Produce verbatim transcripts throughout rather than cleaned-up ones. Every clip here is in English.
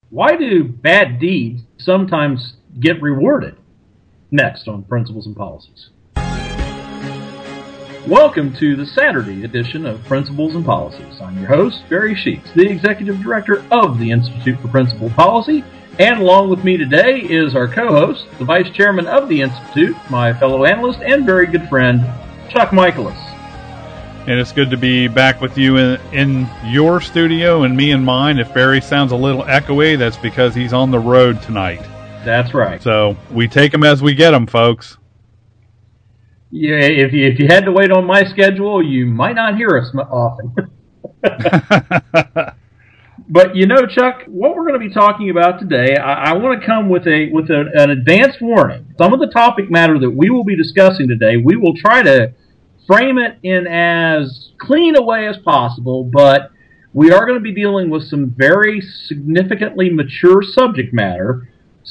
Why do bad deeds sometimes get rewarded? Next on Principles and Policies. Welcome to the Saturday edition of Principles and Policies. I'm your host, Barry Sheets, the Executive Director of the Institute for Principal Policy, and along with me today is our co-host, the Vice Chairman of the Institute, my fellow analyst and very good friend, Chuck Michaelis. And it's good to be back with you in, in your studio and me in mine. If Barry sounds a little echoey, that's because he's on the road tonight. That's right. So we take them as we get them, folks. Yeah, if you, if you had to wait on my schedule, you might not hear us often. But you know, Chuck, what we're going to be talking about today, I, I want to come with a with a, an advanced warning. Some of the topic matter that we will be discussing today, we will try to frame it in as clean a way as possible, but we are going to be dealing with some very significantly mature subject matter.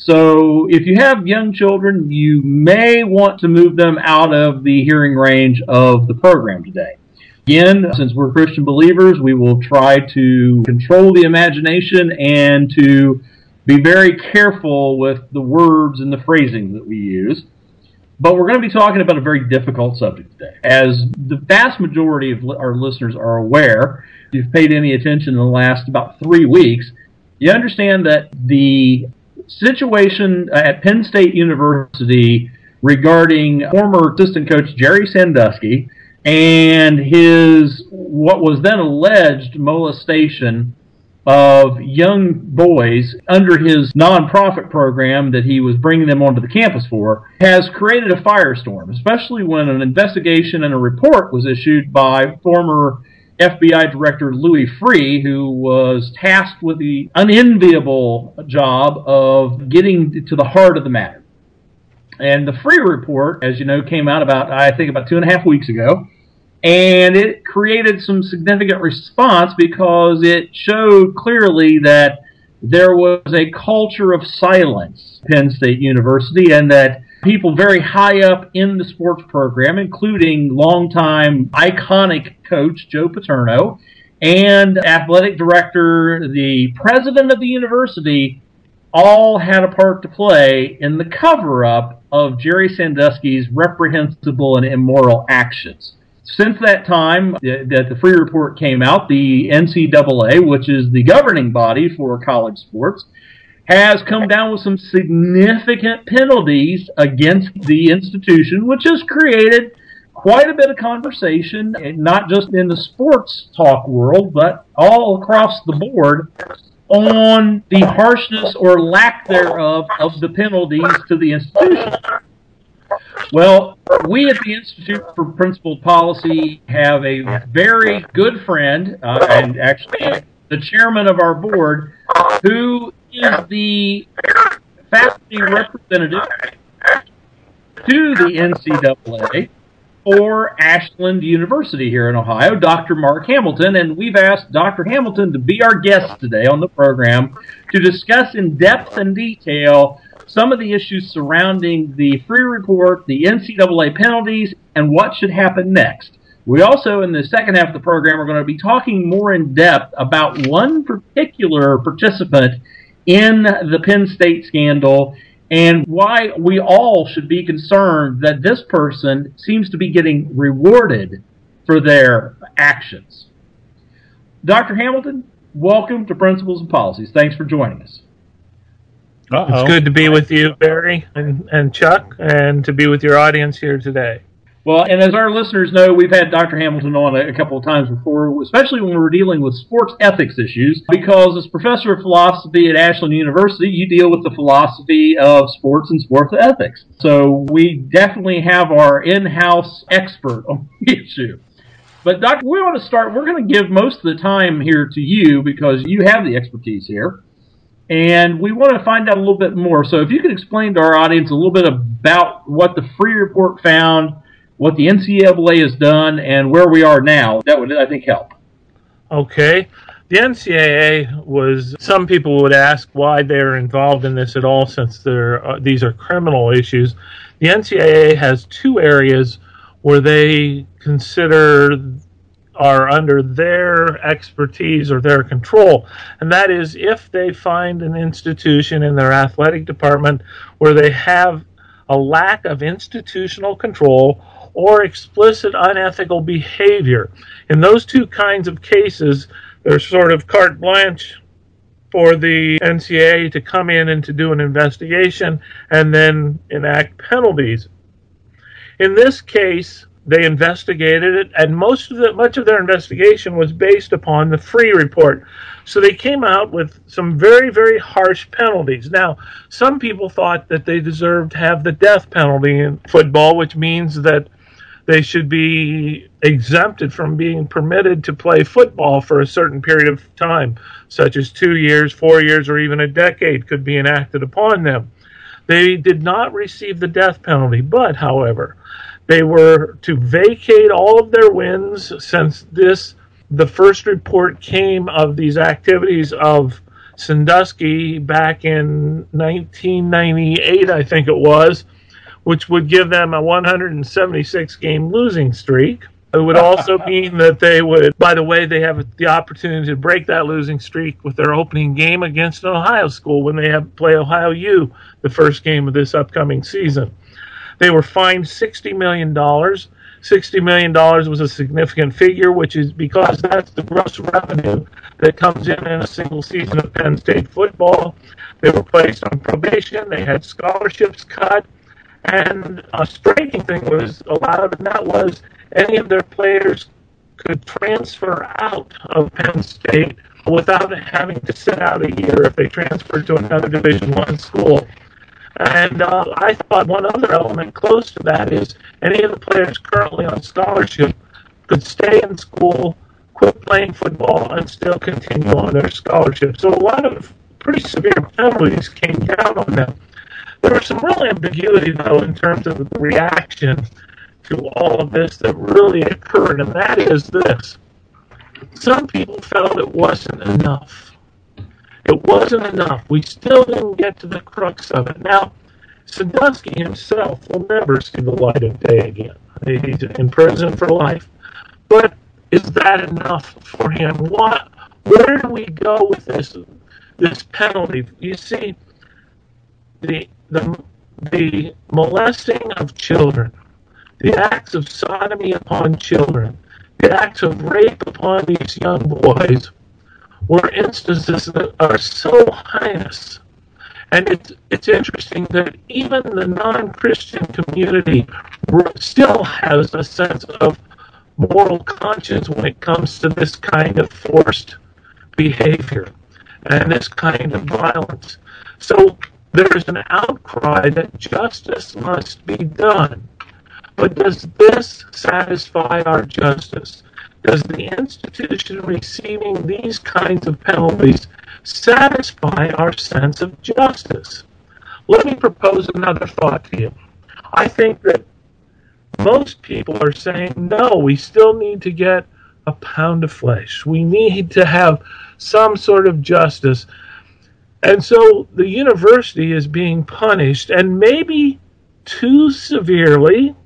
So if you have young children, you may want to move them out of the hearing range of the program today. Again, since we're Christian believers, we will try to control the imagination and to be very careful with the words and the phrasing that we use. But we're going to be talking about a very difficult subject today. As the vast majority of our listeners are aware, if you've paid any attention in the last about three weeks, you understand that the situation at Penn State University regarding former assistant coach Jerry Sandusky and his, what was then alleged molestation of young boys under his nonprofit program that he was bringing them onto the campus for, has created a firestorm, especially when an investigation and a report was issued by former F B I Director Louis Freeh, who was tasked with the unenviable job of getting to the heart of the matter. And the Freeh report, as you know, came out about, I think, about two and a half weeks ago. And it created some significant response because it showed clearly that there was a culture of silence at Penn State University and that people very high up in the sports program, including longtime iconic coach Joe Paterno and athletic director, the president of the university, all had a part to play in the cover-up of Jerry Sandusky's reprehensible and immoral actions. Since that time that the Freeh report came out, the N C double A, which is the governing body for college sports, has come down with some significant penalties against the institution, which has created quite a bit of conversation, not just in the sports talk world, but all across the board, on the harshness or lack thereof of the penalties to the institution. Well, we at the Institute for Principled Policy have a very good friend, uh, and actually the chairman of our board, who is the faculty representative to the N C double A for Ashland University here in Ohio, Doctor Mark Hamilton, and we've asked Doctor Hamilton to be our guest today on the program to discuss in depth and detail some of the issues surrounding the Freeh report, the N C double A penalties, and what should happen next. We also, in the second half of the program, are going to be talking more in depth about one particular participant in the Penn State scandal and why we all should be concerned that this person seems to be getting rewarded for their actions. Doctor Hamilton, welcome to Principles and Policies. Thanks for joining us. Uh-oh. It's good to be with you, Barry and, and Chuck, and to be with your audience here today. Well, and as our listeners know, we've had Doctor Hamilton on a, a couple of times before, especially when we're dealing with sports ethics issues, because as professor of philosophy at Ashland University, you deal with the philosophy of sports and sports ethics. So we definitely have our in-house expert on the issue. But, Doctor, we want to start, we're going to give most of the time here to you because you have the expertise here. And we want to find out a little bit more. So if you could explain to our audience a little bit about what the Freeh report found, what the N C double A has done, and where we are now, that would, I think, help. Okay. The N C double A was, some people would ask why they're involved in this at all since they're, uh, these are criminal issues. The N C double A has two areas where they consider are under their expertise or their control. And that is if they find an institution in their athletic department where they have a lack of institutional control or explicit unethical behavior. In those two kinds of cases, there's sort of carte blanche for the N C double A to come in and to do an investigation and then enact penalties. In this case, they investigated it, and most of the, much of their investigation was based upon the Free Report. So they came out with some very, very harsh penalties. Now, some people thought that they deserved to have the death penalty in football, which means that they should be exempted from being permitted to play football for a certain period of time, such as two years, four years, or even a decade could be enacted upon them. They did not receive the death penalty, but, however, they were to vacate all of their wins since this, the first report came of these activities of Sandusky back in nineteen ninety-eight, I think it was, which would give them a one hundred seventy-six game losing streak. It would also mean that they would, by the way, they have the opportunity to break that losing streak with their opening game against an Ohio school when they have play Ohio U the first game of this upcoming season. They were fined sixty million dollars. sixty million dollars was a significant figure, which is because that's the gross revenue that comes in in a single season of Penn State football. They were placed on probation. They had scholarships cut. And a striking thing was allowed, and that was any of their players could transfer out of Penn State without having to sit out a year if they transferred to another Division One school. And uh, I thought one other element close to that is any of the players currently on scholarship could stay in school, quit playing football, and still continue on their scholarship. So a lot of pretty severe penalties came down on them. There was some real ambiguity, though, in terms of the reaction to all of this that really occurred, and that is this. Some people felt it wasn't enough. It wasn't enough. We still didn't get to the crux of it. Now, Sandusky himself will never see the light of day again. He's in prison for life. But is that enough for him? What? Where do we go with this, this penalty? You see, the the the molesting of children, the acts of sodomy upon children, the acts of rape upon these young boys were instances that are so heinous. And it's, it's interesting that even the non-Christian community still has a sense of moral conscience when it comes to this kind of forced behavior and this kind of violence. So there's an outcry that justice must be done. But does this satisfy our justice? Does the institution receiving these kinds of penalties satisfy our sense of justice? Let me propose another thought to you. I think that most people are saying, no, we still need to get a pound of flesh. We need to have some sort of justice. And so the university is being punished, and maybe too severely,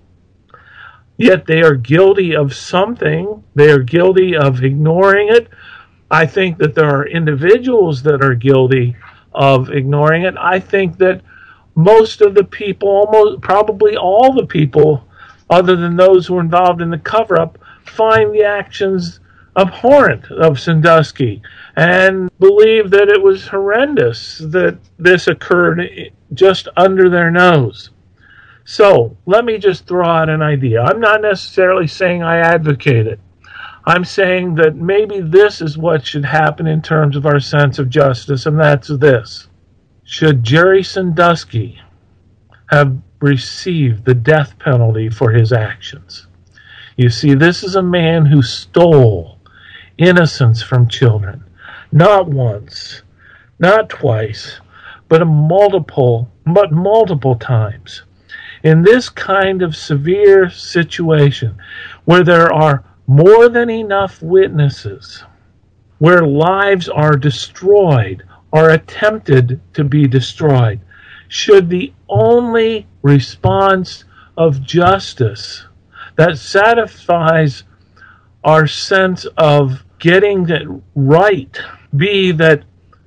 yet they are guilty of something. They are guilty of ignoring it. I think that there are individuals that are guilty of ignoring it. I think that most of the people, almost probably all the people, other than those who are involved in the cover-up, find the actions abhorrent of Sandusky and believe that it was horrendous that this occurred just under their nose. So, let me just throw out an idea. I'm not necessarily saying I advocate it. I'm saying that maybe this is what should happen in terms of our sense of justice, and that's this. Should Jerry Sandusky have received the death penalty for his actions? You see, this is a man who stole innocence from children. Not once, not twice, but a multiple, but multiple times. In this kind of severe situation, where there are more than enough witnesses, where lives are destroyed, or attempted to be destroyed, should the only response of justice that satisfies our sense of getting it right be that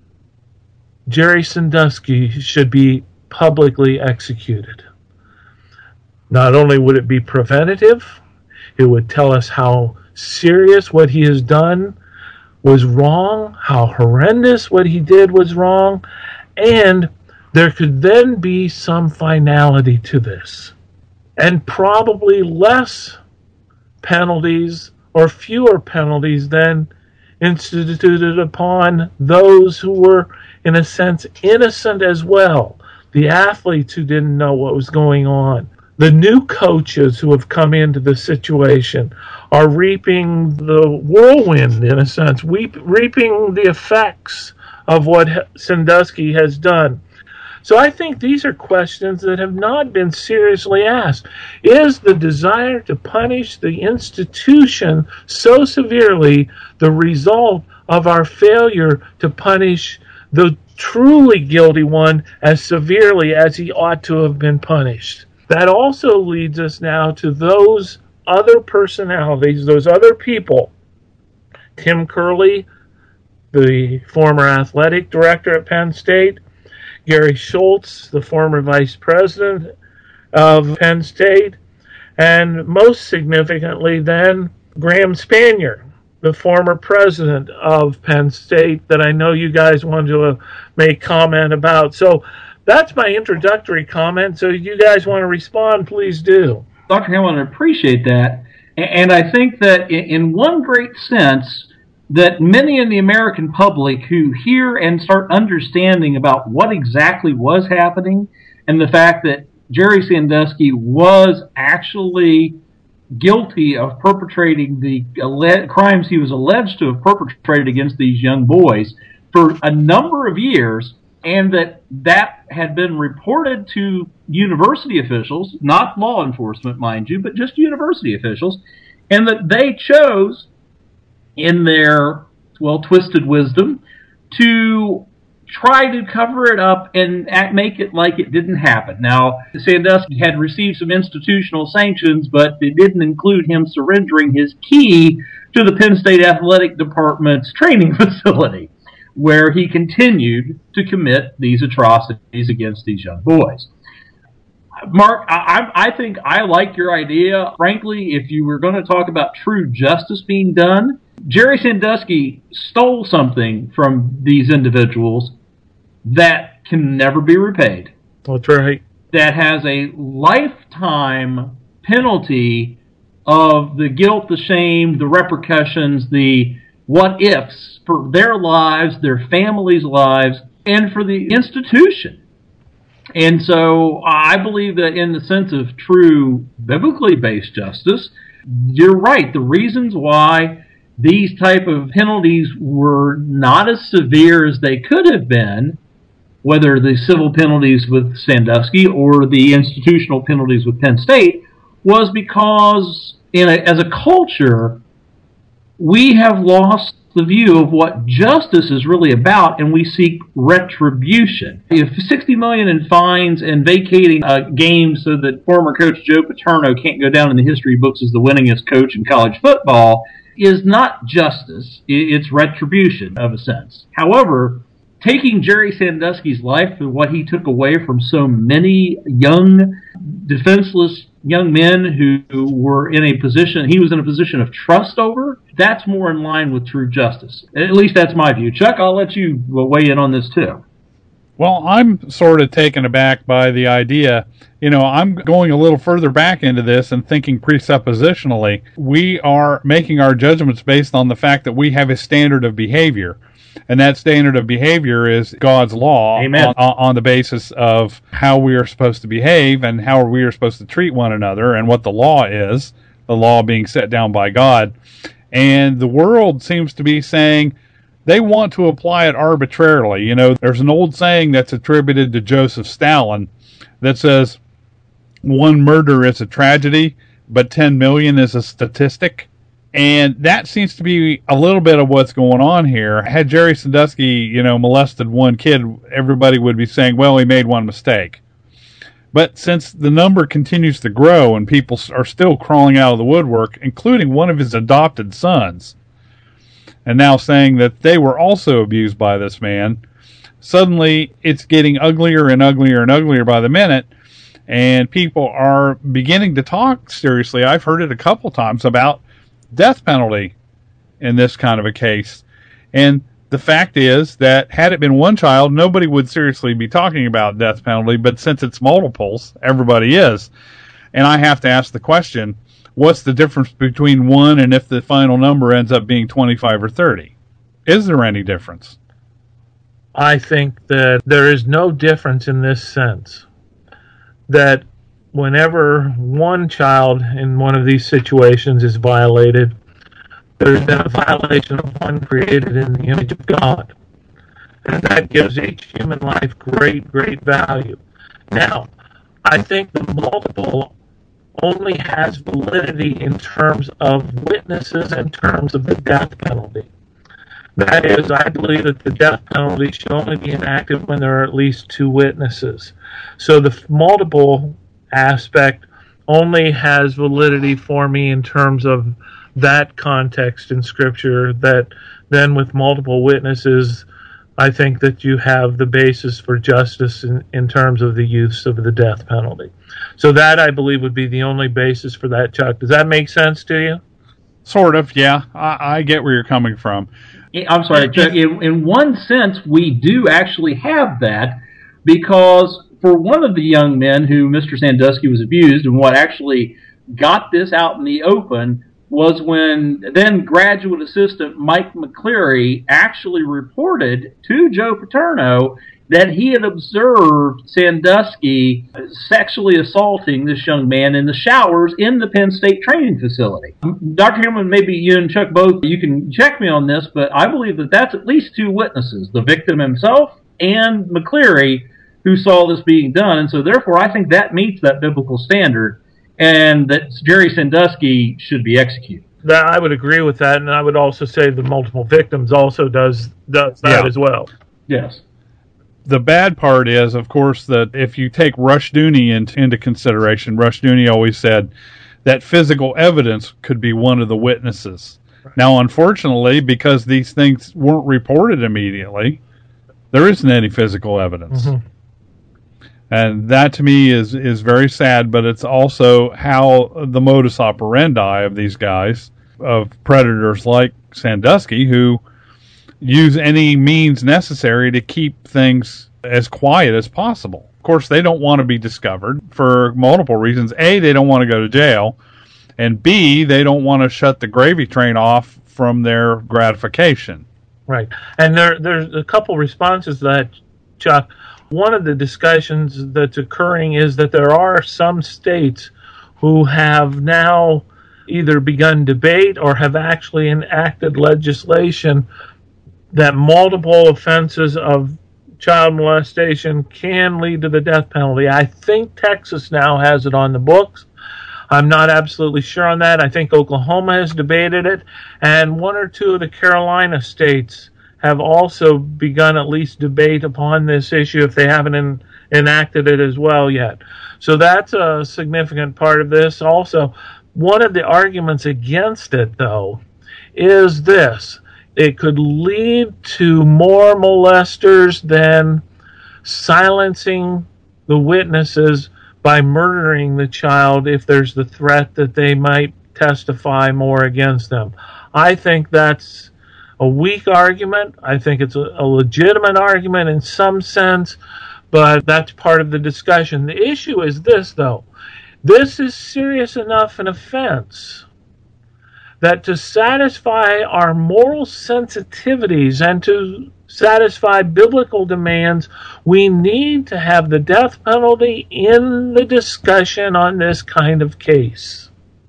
Jerry Sandusky should be publicly executed. Not only would it be preventative, it would tell us how serious what he has done was wrong, how horrendous what he did was wrong, and there could then be some finality to this. And probably less penalties or fewer penalties than instituted upon those who were, in a sense, innocent as well. The athletes who didn't know what was going on. The new coaches who have come into the situation are reaping the whirlwind, in a sense, weep, reaping the effects of what Sandusky has done. So I think these are questions that have not been seriously asked. Is the desire to punish the institution so severely the result of our failure to punish the truly guilty one as severely as he ought to have been punished? That also leads us now to those other personalities, those other people. Tim Curley, the former athletic director at Penn State, Gary Schultz, the former vice president of Penn State, and most significantly then, Graham Spanier, the former president of Penn State, that I know you guys want to uh, make comment about. So that's my introductory comment. So if you guys want to respond, please do. Doctor Hamilton, I appreciate that. And I think that in one great sense, that many in the American public who hear and start understanding about what exactly was happening and the fact that Jerry Sandusky was actually guilty of perpetrating the alle- crimes he was alleged to have perpetrated against these young boys for a number of years, and that that had been reported to university officials, not law enforcement, mind you, but just university officials, and that they chose, in their, well, twisted wisdom, to try to cover it up and act, make it like it didn't happen. Now, Sandusky had received some institutional sanctions, but it didn't include him surrendering his key to the Penn State Athletic Department's training facility, where he continued to commit these atrocities against these young boys. Mark, I, I think I like your idea. Frankly, if you were going to talk about true justice being done, Jerry Sandusky stole something from these individuals that can never be repaid. That's right. That has a lifetime penalty of the guilt, the shame, the repercussions, the what-ifs for their lives, their families' lives, and for the institution. And so I believe that in the sense of true biblically based justice, you're right. The reasons why these type of penalties were not as severe as they could have been, whether the civil penalties with Sandusky or the institutional penalties with Penn State, was because in a, as a culture, we have lost the view of what justice is really about, and we seek retribution. If sixty million dollars in fines and vacating a game so that former coach Joe Paterno can't go down in the history books as the winningest coach in college football is not justice, it's retribution of a sense. However, taking Jerry Sandusky's life and what he took away from so many young, defenseless young men who were in a position, he was in a position of trust over, that's more in line with true justice. At least that's my view. Chuck, I'll let you weigh in on this too. Well, I'm sort of taken aback by the idea. You know, I'm going a little further back into this and thinking presuppositionally. We are making our judgments based on the fact that we have a standard of behavior. And that standard of behavior is God's law. Amen. On, on the basis of how we are supposed to behave and how we are supposed to treat one another and what the law is, the law being set down by God. And the world seems to be saying they want to apply it arbitrarily. You know, there's an old saying that's attributed to Joseph Stalin that says, one murder is a tragedy, but ten million is a statistic. And that seems to be a little bit of what's going on here. Had Jerry Sandusky, you know, molested one kid, everybody would be saying, well, he made one mistake. But since the number continues to grow and people are still crawling out of the woodwork, including one of his adopted sons, and now saying that they were also abused by this man, suddenly it's getting uglier and uglier and uglier by the minute, and people are beginning to talk seriously. I've heard it a couple times about death penalty in this kind of a case. And the fact is that had it been one child, nobody would seriously be talking about death penalty, but since it's multiples, everybody is. And I have to ask the question, what's the difference between one and if the final number ends up being twenty-five or thirty? Is there any difference? I think that there is no difference in this sense. That whenever one child in one of these situations is violated, there's been a violation of one created in the image of God. And that gives each human life great, great value. Now, I think the multiple only has validity in terms of witnesses, in terms of the death penalty. That is, I believe that the death penalty should only be enacted when there are at least two witnesses. So the multiple aspect only has validity for me in terms of that context in Scripture, that then with multiple witnesses, I think that you have the basis for justice in, in terms of the use of the death penalty. So that, I believe, would be the only basis for that, Chuck. Does that make sense to you? Sort of, yeah. I, I get where you're coming from. I'm sorry, Chuck. In, in one sense, we do actually have that, because for one of the young men who Mister Sandusky was abused, and what actually got this out in the open was when then graduate assistant Mike McCleary actually reported to Joe Paterno that he had observed Sandusky sexually assaulting this young man in the showers in the Penn State training facility. Doctor Hillman, maybe you and Chuck both, you can check me on this, but I believe that that's at least two witnesses, the victim himself and McCleary, who saw this being done. And so therefore I think that meets that biblical standard, and that Jerry Sandusky should be executed. That, I would agree with that, and I would also say the multiple victims also does, does that yeah. as well. Yes. The bad part is, of course, that if you take Rushdoony into, into consideration, Rushdoony always said that physical evidence could be one of the witnesses. Right. Now, unfortunately, because these things weren't reported immediately, there isn't any physical evidence. Mm-hmm. And that, to me, is, is very sad, but it's also how the modus operandi of these guys, of predators like Sandusky, who use any means necessary to keep things as quiet as possible. Of course, they don't want to be discovered for multiple reasons. A, they don't want to go to jail, and B, they don't want to shut the gravy train off from their gratification. Right. And there, there's a couple responses to that, Chuck. One of the discussions that's occurring is that there are some states who have now either begun debate or have actually enacted legislation that multiple offenses of child molestation can lead to the death penalty. I think Texas now has it on the books. I'm not absolutely sure on that. I think Oklahoma has debated it, and one or two of the Carolina states have also begun at least debate upon this issue if they haven't en- enacted it as well yet. So that's a significant part of this. Also, one of the arguments against it, though, is this. It could lead to more molesters than silencing the witnesses by murdering the child if there's the threat that they might testify more against them. I think that's a weak argument. I think it's a, a legitimate argument in some sense, but that's part of the discussion. The issue is this, though. This is serious enough an offense that to satisfy our moral sensitivities and to satisfy biblical demands, we need to have the death penalty in the discussion on this kind of case.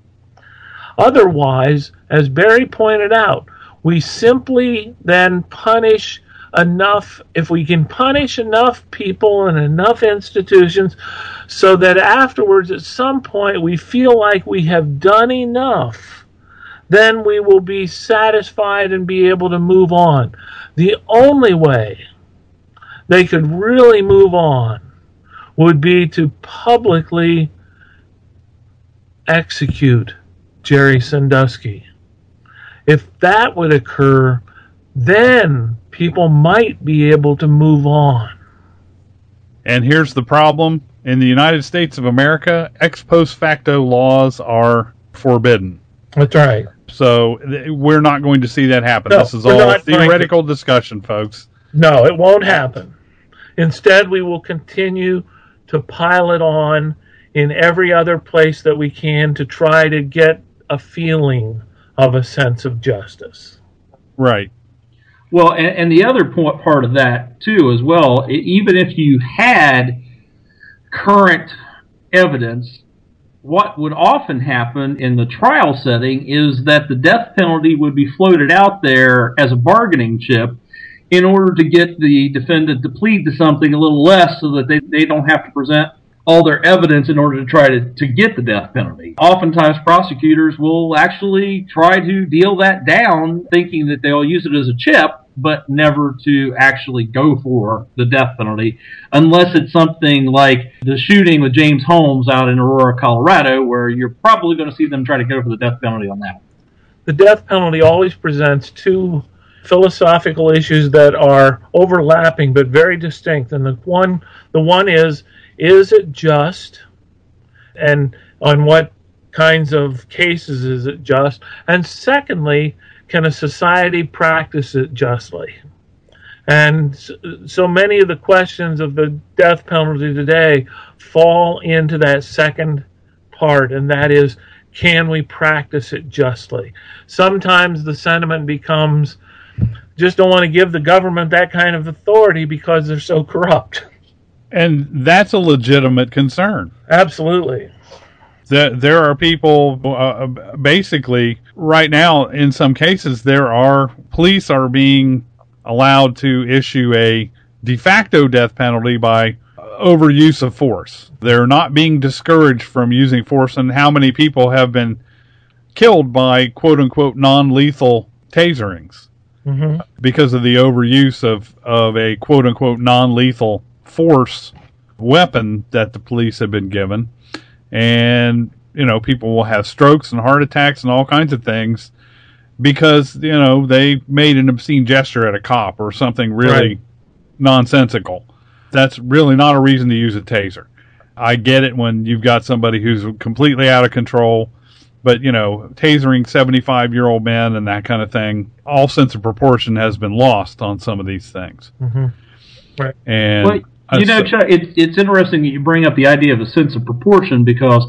Otherwise, as Barry pointed out, we simply then punish enough, if we can punish enough people and enough institutions so that afterwards at some point we feel like we have done enough, then we will be satisfied and be able to move on. The only way they could really move on would be to publicly execute Jerry Sandusky. If that would occur, then people might be able to move on. And here's the problem. In the United States of America, ex post facto laws are forbidden. That's right. So th- we're not going to see that happen. No, this is all theoretical discussion, folks. No, it won't happen. Instead, we will continue to pile it on in every other place that we can to try to get a feeling of a sense of justice. Right. Well, and, and the other point, part of that, too, as well, even if you had current evidence, what would often happen in the trial setting is that the death penalty would be floated out there as a bargaining chip in order to get the defendant to plead to something a little less so that they, they don't have to present all their evidence in order to try to, to get the death penalty. Oftentimes prosecutors will actually try to deal that down, thinking that they'll use it as a chip, but never to actually go for the death penalty, unless it's something like the shooting with James Holmes out in Aurora, Colorado, where you're probably going to see them try to go for the death penalty on that. The death penalty always presents two philosophical issues that are overlapping but very distinct. And the one, the one is, is it just? And on what kinds of cases is it just? And secondly, can a society practice it justly? And so many of the questions of the death penalty today fall into that second part, and that is, can we practice it justly? Sometimes the sentiment becomes, just don't want to give the government that kind of authority because they're so corrupt. And that's a legitimate concern. Absolutely. That there are people, uh, basically, right now, in some cases, there are, police are being allowed to issue a de facto death penalty by overuse of force. They're not being discouraged from using force, and how many people have been killed by quote-unquote non-lethal taserings mm-hmm. because of the overuse of, of a quote-unquote non-lethal force weapon that the police have been given. And, you know, people will have strokes and heart attacks and all kinds of things because, you know, they made an obscene gesture at a cop or something really right. nonsensical. That's really not a reason to use a taser. I get it when you've got somebody who's completely out of control, but, you know, tasering seventy-five-year-old men and that kind of thing, all sense of proportion has been lost on some of these things. Mm-hmm. Right. And... Well, You know, Chuck, it's, it's interesting that you bring up the idea of a sense of proportion, because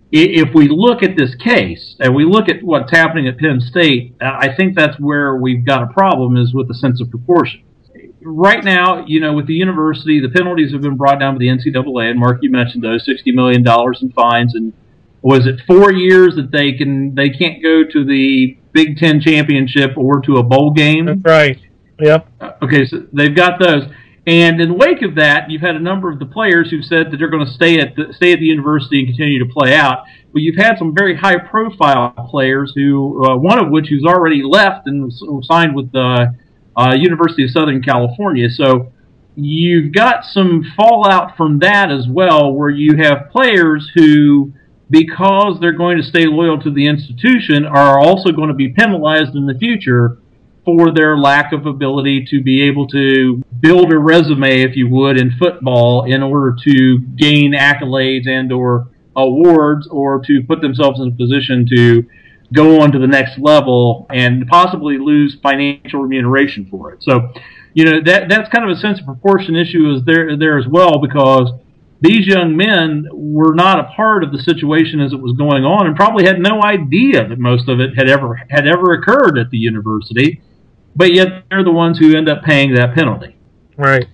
if we look at this case and we look at what's happening at Penn State, I think that's where we've got a problem, is with the sense of proportion. Right now, you know, with the university, the penalties have been brought down to the N C double A, and Mark, you mentioned those, sixty million dollars in fines, and was it four years that they can they can't go to the Big Ten championship or to a bowl game? That's right. Yep. Okay, so they've got those. And in the wake of that, you've had a number of the players who've said that they're going to stay at the, stay at the university and continue to play out. But you've had some very high-profile players, who uh, one of which who's already left and was signed with the uh, University of Southern California. So you've got some fallout from that as well, where you have players who, because they're going to stay loyal to the institution, are also going to be penalized in the future for their lack of ability to be able to build a resume, if you would, in football in order to gain accolades and or awards, or to put themselves in a position to go on to the next level and possibly lose financial remuneration for it. So, you know, that that's kind of a sense of proportion issue is there there as well, because these young men were not a part of the situation as it was going on, and probably had no idea that most of it had ever had ever occurred at the university. But yet they're the ones who end up paying that penalty. Right.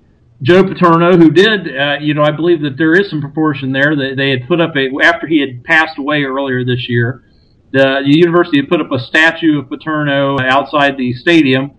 Joe Paterno, who did, uh, you know, I believe that there is some proportion there. That they had put up a, after he had passed away earlier this year, the, the university had put up a statue of Paterno outside the stadium.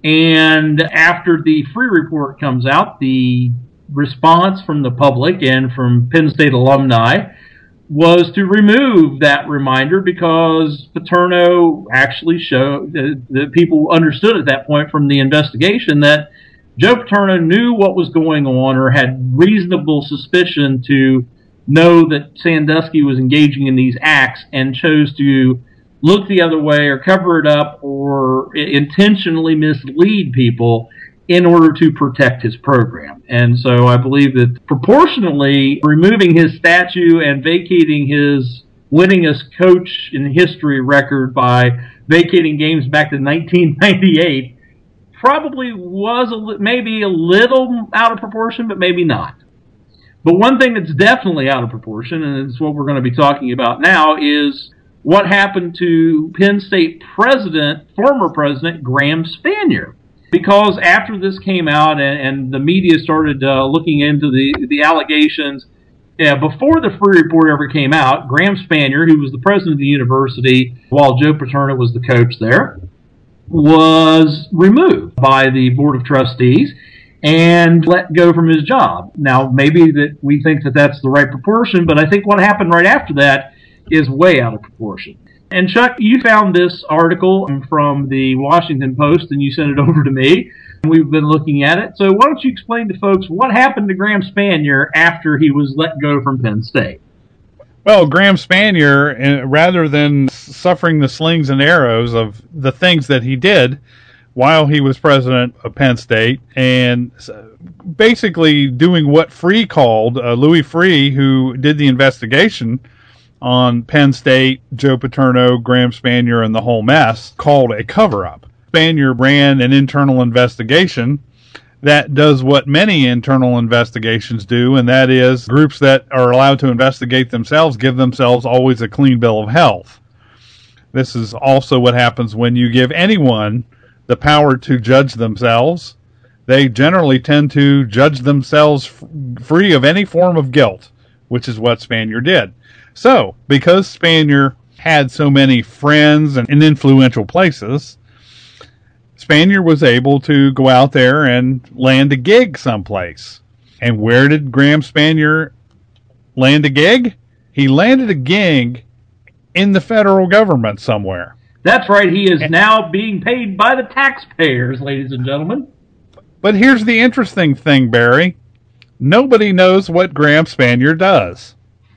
And after the free report comes out, the response from the public and from Penn State alumni was to remove that reminder, because Paterno actually showed that, that people understood at that point from the investigation that Joe Paterno knew what was going on or had reasonable suspicion to know that Sandusky was engaging in these acts and chose to look the other way or cover it up or intentionally mislead people in order to protect his program. And so I believe that proportionally removing his statue and vacating his winningest coach in history record by vacating games back to nineteen ninety-eight probably was a, maybe a little out of proportion, but maybe not. But one thing that's definitely out of proportion, and it's what we're going to be talking about now, is what happened to Penn State president, former president, Graham Spanier. Because after this came out and, and the media started uh, looking into the, the allegations, yeah, before the Free Report ever came out, Graham Spanier, who was the president of the university while Joe Paterno was the coach there, was removed by the Board of Trustees and let go from his job. Now, maybe that we think that that's the right proportion, but I think what happened right after that is way out of proportion. And Chuck, you found this article from the Washington Post and you sent it over to me. We've been looking at it. So why don't you explain to folks what happened to Graham Spanier after he was let go from Penn State? Well, Graham Spanier, rather than suffering the slings and arrows of the things that he did while he was president of Penn State, and basically doing what Free called, uh, Louis Free, who did the investigation on Penn State, Joe Paterno, Graham Spanier, and the whole mess, called a cover-up. Spanier ran an internal investigation that does what many internal investigations do, and that is groups that are allowed to investigate themselves give themselves always a clean bill of health. This is also what happens when you give anyone the power to judge themselves. They generally tend to judge themselves f- free of any form of guilt, which is what Spanier did. So, because Spanier had so many friends and in influential places, Spanier was able to go out there and land a gig someplace. And where did Graham Spanier land a gig? He landed a gig in the federal government somewhere. That's right. He is now being paid by the taxpayers, ladies and gentlemen. But here's the interesting thing, Barry. Nobody knows what Graham Spanier does.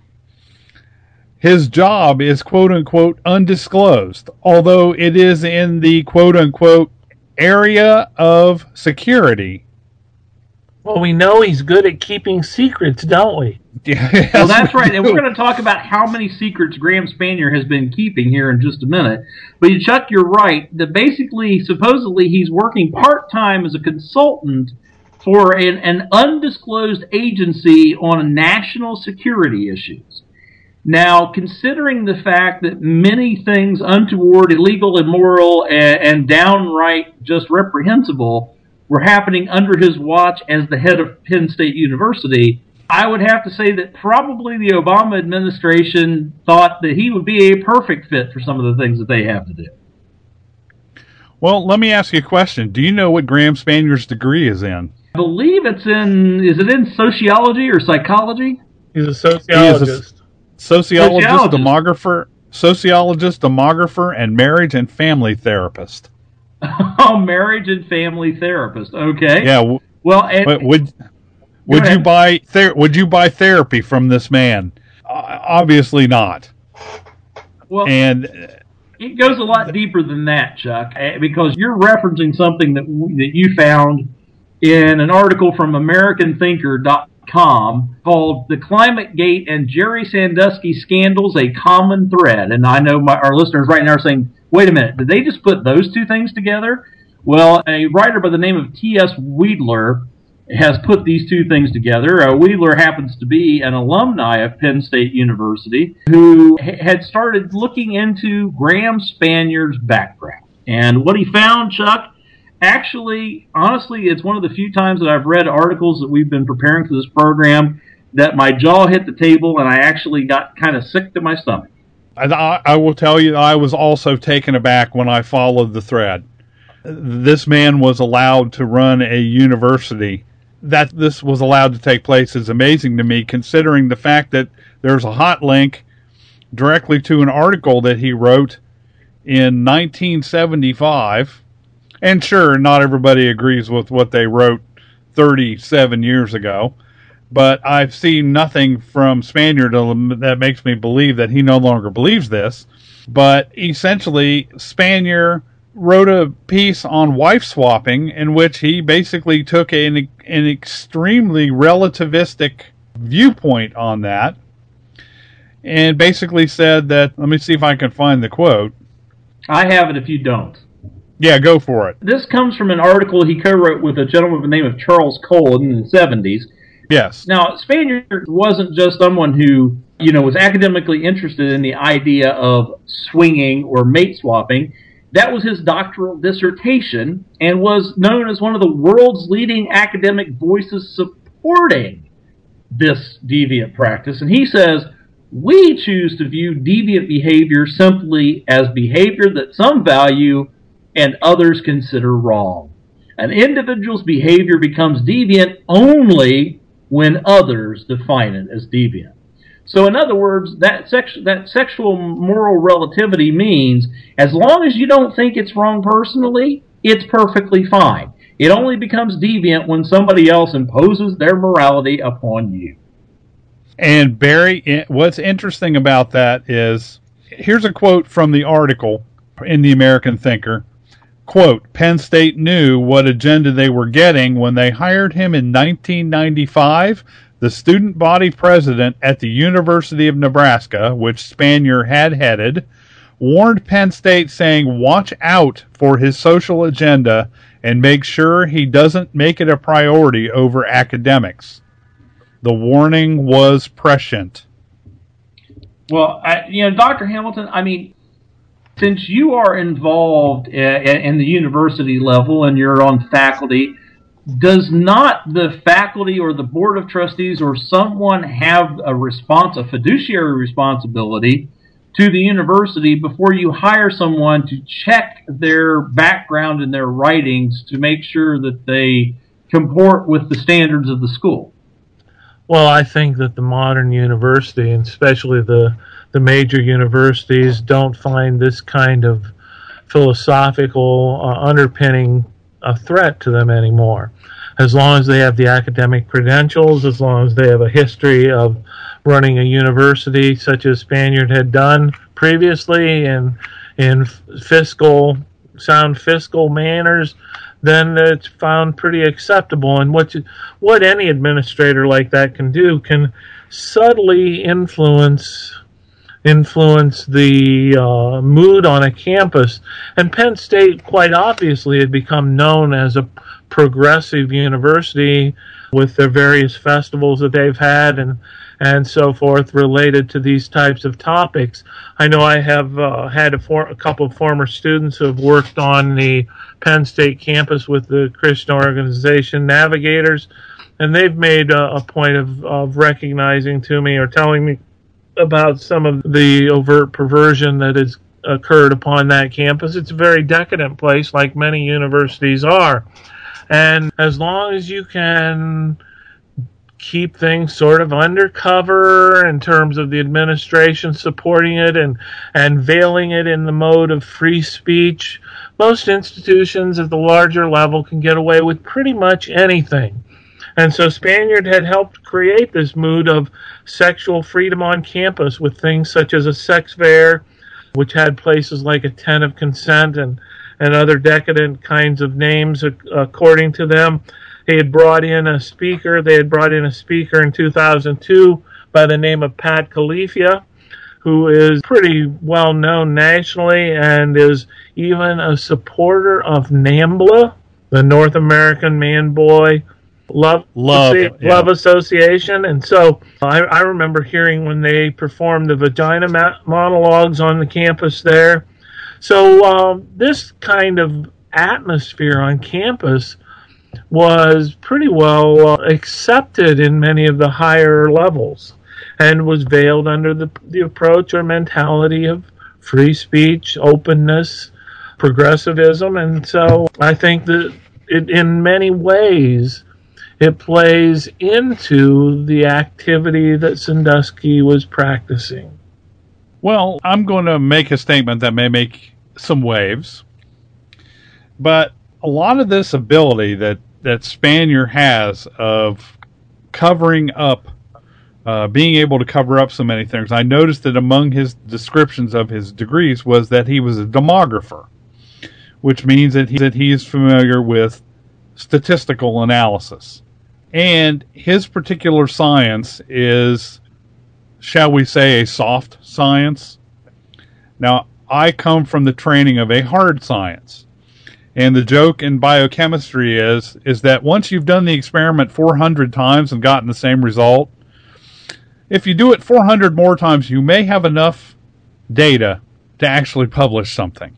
His job is quote-unquote undisclosed, although it is in the quote-unquote area of security. Well, we know he's good at keeping secrets, don't we? Yes, well, that's we right. do. And we're going to talk about how many secrets Graham Spanier has been keeping here in just a minute. But, Chuck, you're right. That basically, supposedly, he's working part-time as a consultant for an, an undisclosed agency on national security issues. Now, considering the fact that many things untoward, illegal, immoral, and, and downright just reprehensible were happening under his watch as the head of Penn State University, I would have to say that probably the Obama administration thought that he would be a perfect fit for some of the things that they have to do. Well, let me ask you a question. Do you know what Graham Spanier's degree is in? I believe it's in, is it in sociology or psychology? He's a sociologist. He is a sociologist, sociologist, demographer, sociologist, demographer, and marriage and family therapist. Oh, marriage and family therapist. Okay. Yeah. W- well, and, would would, would you buy ther- would you buy therapy from this man? Uh, obviously not. Well, and it goes a lot deeper than that, Chuck, because you're referencing something that that you found in an article from American Thinker dot com called "The Climate Gate and Jerry Sandusky Scandals: A Common Thread." And I know my, our listeners right now are saying, wait a minute, did they just put those two things together? Well, a writer by the name of T S Weidler has put these two things together. Uh, Weidler happens to be an alumni of Penn State University who ha- had started looking into Graham Spanier's background. And what he found, Chuck, actually, honestly, it's one of the few times that I've read articles that we've been preparing for this program that my jaw hit the table and I actually got kind of sick to my stomach. I, I will tell you, I was also taken aback when I followed the thread. This man was allowed to run a university. That this was allowed to take place is amazing to me, considering the fact that there's a hot link directly to an article that he wrote in nineteen seventy-five. And sure, not everybody agrees with what they wrote thirty-seven years ago. But I've seen nothing from Spanier that makes me believe that he no longer believes this. But essentially, Spanier wrote a piece on wife swapping in which he basically took an, an extremely relativistic viewpoint on that and basically said that, let me see if I can find the quote. I have it if you don't. Yeah, go for it. This comes from an article he co-wrote with a gentleman by the name of Charles Cole in the seventies. Yes. Now, Spanier wasn't just someone who, you know, was academically interested in the idea of swinging or mate swapping. That was his doctoral dissertation and was known as one of the world's leading academic voices supporting this deviant practice. And he says, we choose to view deviant behavior simply as behavior that some value and others consider wrong. An individual's behavior becomes deviant only when others define it as deviant. So in other words, that sex, that sexual moral relativity means as long as you don't think it's wrong personally, it's perfectly fine. It only becomes deviant when somebody else imposes their morality upon you. And Barry, what's interesting about that is, here's a quote from the article in the American Thinker. Quote, Penn State knew what agenda they were getting when they hired him in nineteen ninety-five. The student body president at the University of Nebraska, which Spanier had headed, warned Penn State saying, watch out for his social agenda and make sure he doesn't make it a priority over academics. The warning was prescient. Well, I, you know, Doctor Hamilton, I mean, since you are involved in, in the university level and you're on faculty, does not the faculty or the board of trustees or someone have a response, a fiduciary responsibility to the university before you hire someone to check their background and their writings to make sure that they comport with the standards of the school? Well, I think that the modern university, and especially the, the major universities, don't find this kind of philosophical uh, underpinning a threat to them anymore. As long as they have the academic credentials, as long as they have a history of running a university such as Spaniard had done previously in in fiscal sound fiscal manners, then it's found pretty acceptable. And what you, what any administrator like that can do can subtly influence influence the uh, mood on a campus. And Penn State, quite obviously, had become known as a progressive university with their various festivals that they've had and and so forth related to these types of topics. I know I have uh, had a, for, a couple of former students who have worked on the Penn State campus with the Christian organization Navigators, and they've made a, a point of, of recognizing to me or telling me about some of the overt perversion that has occurred upon that campus. It's a very decadent place, like many universities are. And as long as you can keep things sort of undercover in terms of the administration supporting it and, and veiling it in the mode of free speech, most institutions at the larger level can get away with pretty much anything. And so Spaniard had helped create this mood of sexual freedom on campus with things such as a sex fair, which had places like a tent of consent and, and other decadent kinds of names according to them. They had brought in a speaker. They had brought in a speaker in two thousand two by the name of Pat Califia, who is pretty well known nationally and is even a supporter of NAMBLA, the North American Man-Boy Love Love, Associ- yeah. Love Association. And so I, I remember hearing when they performed the vagina ma- monologues on the campus there. So um, this kind of atmosphere on campus was pretty well uh, accepted in many of the higher levels and was veiled under the, the approach or mentality of free speech, openness, progressivism. And so I think that it, in many ways, it plays into the activity that Sandusky was practicing. Well, I'm going to make a statement that may make some waves, but a lot of this ability that that Spanier has of covering up, uh, being able to cover up so many things. I noticed that among his descriptions of his degrees was that he was a demographer, which means that he, that he is familiar with statistical analysis. And his particular science is, shall we say, a soft science. Now, I come from the training of a hard science. And the joke in biochemistry is, is that once you've done the experiment four hundred times and gotten the same result, if you do it four hundred more times, you may have enough data to actually publish something.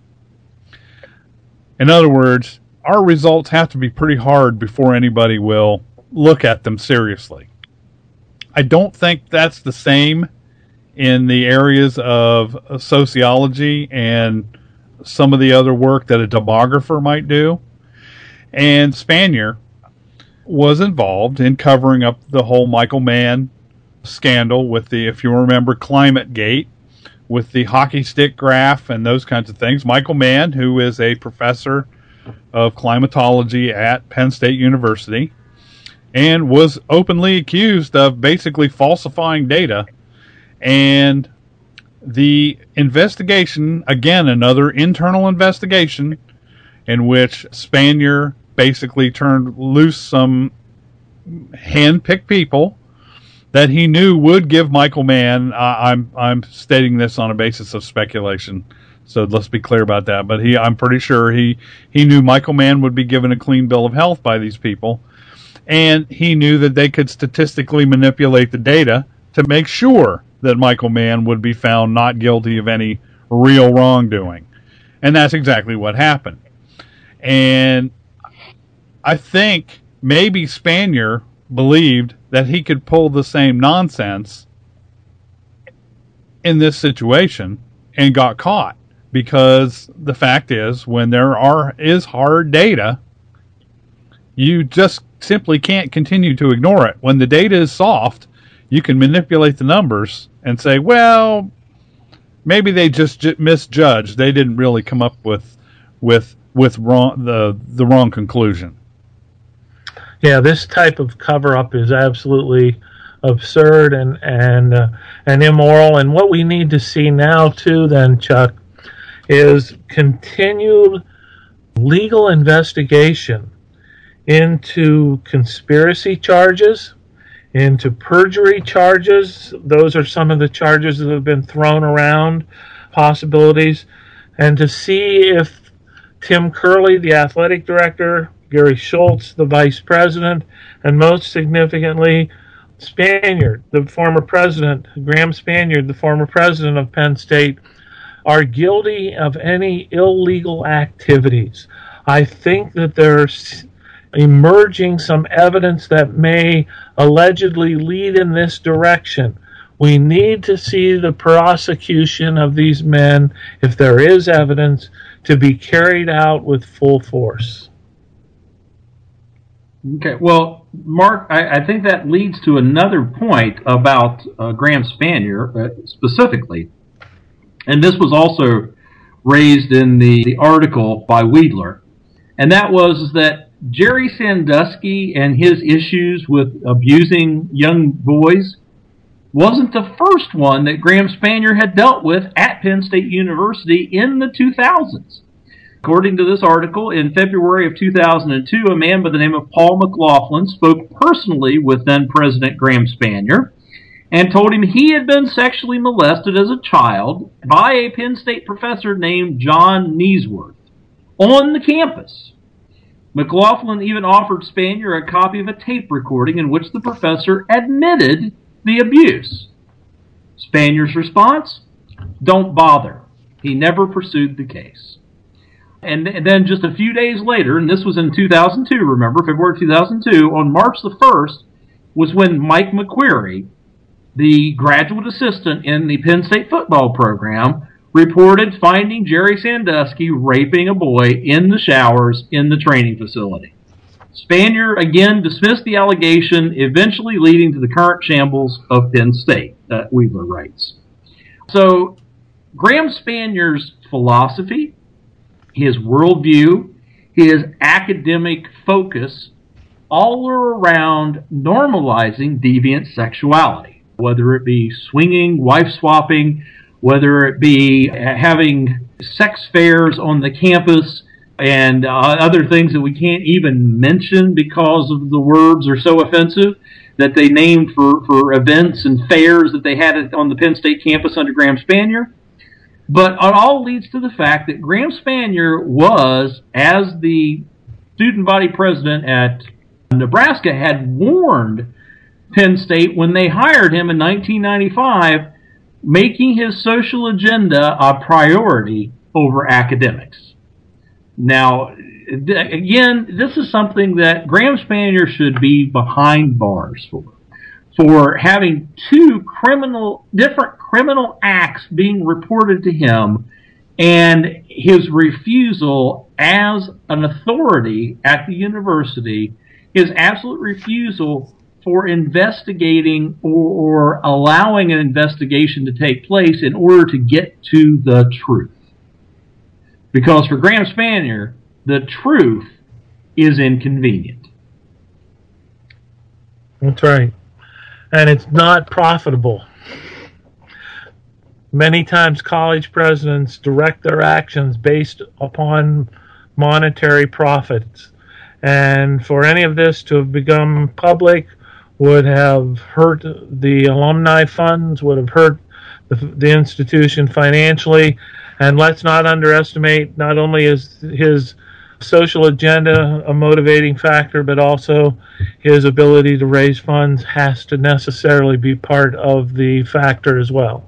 In other words, our results have to be pretty hard before anybody will look at them seriously. I don't think that's the same in the areas of sociology and some of the other work that a demographer might do. And Spanier was involved in covering up the whole Michael Mann scandal with the, if you remember, ClimateGate, with the hockey stick graph and those kinds of things. Michael Mann, who is a professor of climatology at Penn State University, and was openly accused of basically falsifying data. And the investigation, again, another internal investigation in which Spanier basically turned loose some hand-picked people that he knew would give Michael Mann, uh, I'm I'm stating this on a basis of speculation, so let's be clear about that, but he I'm pretty sure he, he knew Michael Mann would be given a clean bill of health by these people, and he knew that they could statistically manipulate the data to make sure that Michael Mann would be found not guilty of any real wrongdoing. And that's exactly what happened. And I think maybe Spanier believed that he could pull the same nonsense in this situation and got caught. Because the fact is, when there are is hard data, you just simply can't continue to ignore it. When the data is soft, you can manipulate the numbers and say, well, maybe they just j- misjudged. They didn't really come up with with with wrong the the wrong conclusion. Yeah, this type of cover-up is absolutely absurd and and uh, and immoral. And what we need to see now, too, then, Chuck, is continued legal investigation into conspiracy charges, into perjury charges. Those are some of the charges that have been thrown around, possibilities, and to see if Tim Curley, the athletic director, Gary Schultz, the vice president, and most significantly, Spanier, the former president, Graham Spanier, the former president of Penn State, are guilty of any illegal activities. I think that there's emerging some evidence that may allegedly lead in this direction. We need to see the prosecution of these men, if there is evidence, to be carried out with full force. Okay, well, Mark, I, I think that leads to another point about uh, Graham Spanier uh, specifically, and this was also raised in the, the article by Weidler, and that was that Jerry Sandusky and his issues with abusing young boys wasn't the first one that Graham Spanier had dealt with at Penn State University in the two thousands. According to this article, in February of two thousand two, a man by the name of Paul McLaughlin spoke personally with then-President Graham Spanier and told him he had been sexually molested as a child by a Penn State professor named John Neesworth on the campus. McLaughlin even offered Spanier a copy of a tape recording in which the professor admitted the abuse. Spanier's response? Don't bother. He never pursued the case. And, and then just a few days later, and this was in two thousand two, remember, February two thousand two, on March the first, was when Mike McQuarrie, the graduate assistant in the Penn State football program, reported finding Jerry Sandusky raping a boy in the showers in the training facility. Spanier again dismissed the allegation, eventually leading to the current shambles of Penn State, uh, Weidler writes. So, Graham Spanier's philosophy, his worldview, his academic focus all around normalizing deviant sexuality, whether it be swinging, wife swapping, whether it be having sex fairs on the campus, and uh, other things that we can't even mention because of the words are so offensive that they named for, for events and fairs that they had on the Penn State campus under Graham Spanier. But it all leads to the fact that Graham Spanier was, as the student body president at Nebraska, had warned Penn State when they hired him in nineteen ninety-five, making his social agenda a priority over academics. Now, again, this is something that Graham Spanier should be behind bars for, for having two criminal, different criminal acts being reported to him, and his refusal as an authority at the university, his absolute refusal for investigating or, or allowing an investigation to take place in order to get to the truth. Because for Graham Spanier, the truth is inconvenient. That's right. And it's not profitable. Many times college presidents direct their actions based upon monetary profits. And for any of this to have become public would have hurt the alumni funds, would have hurt the, the institution financially. And let's not underestimate, not only is his social agenda a motivating factor, but also his ability to raise funds has to necessarily be part of the factor as well.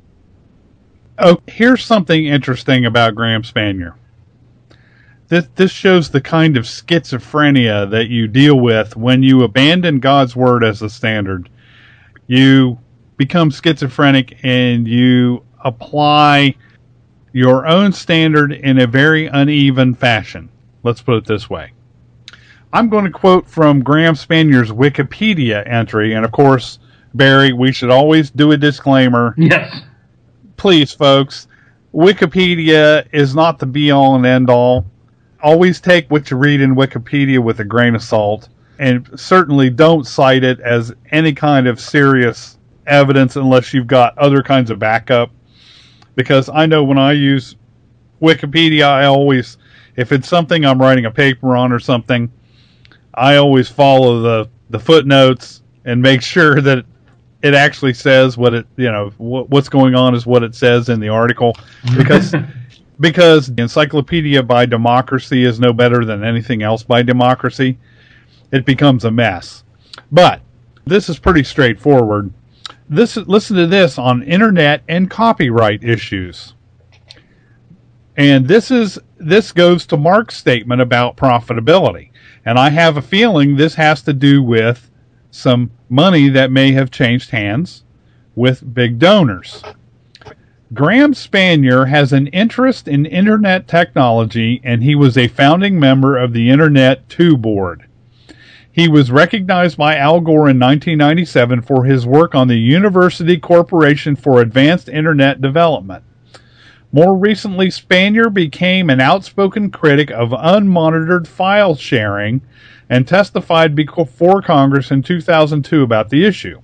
Oh, here's something interesting about Graham Spanier. This, this shows the kind of schizophrenia that you deal with when you abandon God's word as the standard. You become schizophrenic and you apply your own standard in a very uneven fashion. Let's put it this way. I'm going to quote from Graham Spanier's Wikipedia entry, and of course, Barry, we should always do a disclaimer. Yes. Please, folks, Wikipedia is not the be-all and end-all. Always take what you read in Wikipedia with a grain of salt, and certainly don't cite it as any kind of serious evidence unless you've got other kinds of backup. Because I know when I use Wikipedia, I always, if it's something I'm writing a paper on or something, I always follow the, the footnotes and make sure that it actually says what it, you know, what, what's going on is what it says in the article. Because because the Encyclopedia by Democracy is no better than anything else by democracy. It becomes a mess. But this is pretty straightforward. This listen to this on internet and copyright issues. And this is this goes to Mark's statement about profitability. And I have a feeling this has to do with some money that may have changed hands with big donors. Graham Spanier has an interest in internet technology, and he was a founding member of the Internet two board. He was recognized by Al Gore in nineteen ninety-seven for his work on the University Corporation for Advanced Internet Development. More recently, Spanier became an outspoken critic of unmonitored file sharing and testified before Congress in two thousand two about the issue.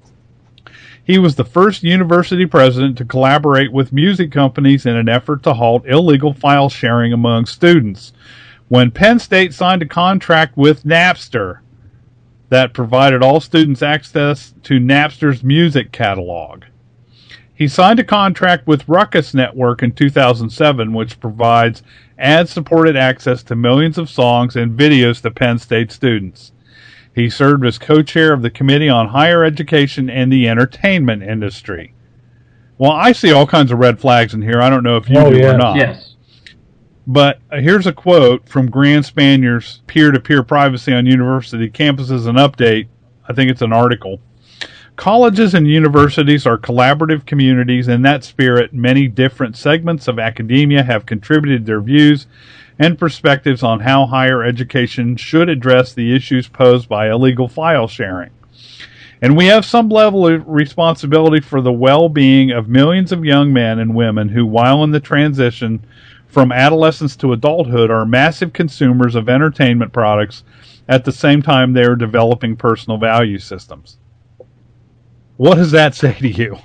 He was the first university president to collaborate with music companies in an effort to halt illegal file sharing among students. When Penn State signed a contract with Napster that provided all students access to Napster's music catalog. He signed a contract with Ruckus Network in two thousand seven, which provides ad-supported access to millions of songs and videos to Penn State students. He served as co-chair of the Committee on Higher Education and the Entertainment Industry. Well, I see all kinds of red flags in here. I don't know if you oh, do yeah. or not. Yes. But here's a quote from Graham Spanier's Peer-to-Peer Privacy on University Campuses, an update. I think it's an article. Colleges and universities are collaborative communities. In that spirit, many different segments of academia have contributed their views and perspectives on how higher education should address the issues posed by illegal file sharing. And we have some level of responsibility for the well-being of millions of young men and women who, while in the transition from adolescence to adulthood are massive consumers of entertainment products at the same time they are developing personal value systems. What does that say to you?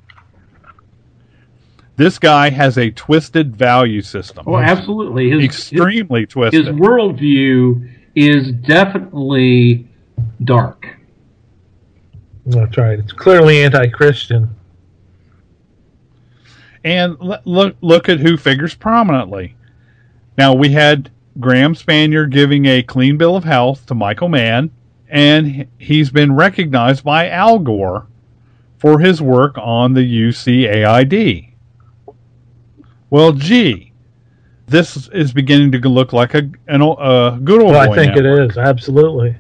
This guy has a twisted value system. Oh, absolutely. His, Extremely his, twisted. His worldview is definitely dark. That's right. It's clearly anti-Christian. And look, look at who figures prominently. Now, we had Graham Spanier giving a clean bill of health to Michael Mann, and he's been recognized by Al Gore for his work on the U C A I D. Well, gee, this is beginning to look like a, an, a good old well, boy I think network. it is, absolutely.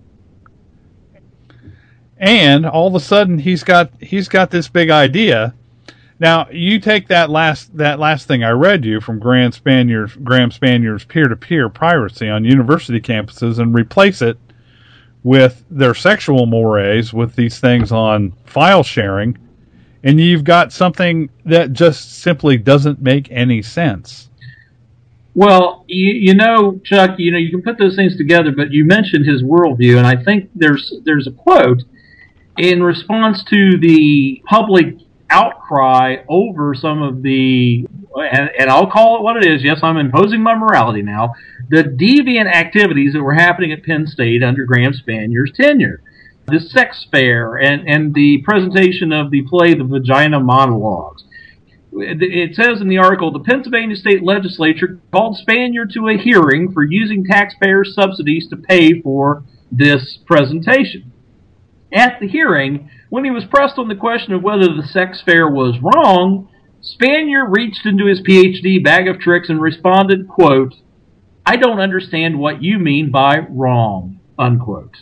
And all of a sudden, he's got he's got this big idea. Now, you take that last that last thing I read you from Graham Spanier's, Graham Spanier's peer-to-peer piracy on university campuses and replace it with their sexual mores with these things on file sharing, and you've got something that just simply doesn't make any sense. Well, you, you know, Chuck, you know, you can put those things together, but you mentioned his worldview, and I think there's there's a quote in response to the public outcry over some of the, and, and I'll call it what it is, yes, I'm imposing my morality now, the deviant activities that were happening at Penn State under Graham Spanier's tenure. The sex fair and, and the presentation of the play The Vagina Monologues. It says in the article, the Pennsylvania State Legislature called Spanier to a hearing for using taxpayer subsidies to pay for this presentation. At the hearing, when he was pressed on the question of whether the sex fair was wrong, Spanier reached into his P H D bag of tricks and responded, quote, "I don't understand what you mean by wrong," unquote.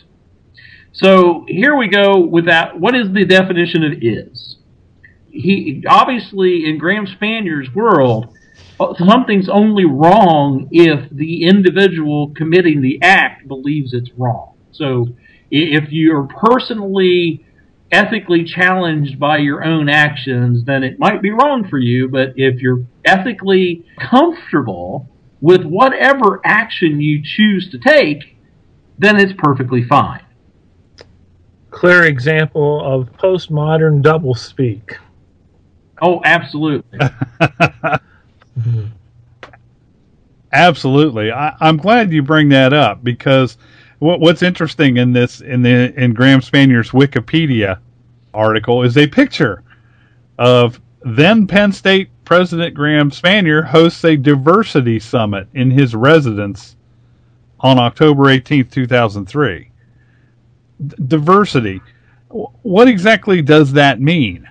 So here we go with that. What is the definition of is? He obviously, in Graham Spanier's world, something's only wrong if the individual committing the act believes it's wrong. So if you're personally, ethically challenged by your own actions, then it might be wrong for you. But if you're ethically comfortable with whatever action you choose to take, then it's perfectly fine. Clear example of postmodern doublespeak. Oh, absolutely. mm-hmm. Absolutely. I, I'm glad you bring that up, because what, what's interesting in this in the in Graham Spanier's Wikipedia article is a picture of then Penn State President Graham Spanier hosts a diversity summit in his residence on October eighteenth, two thousand three. D- diversity. What exactly does that mean?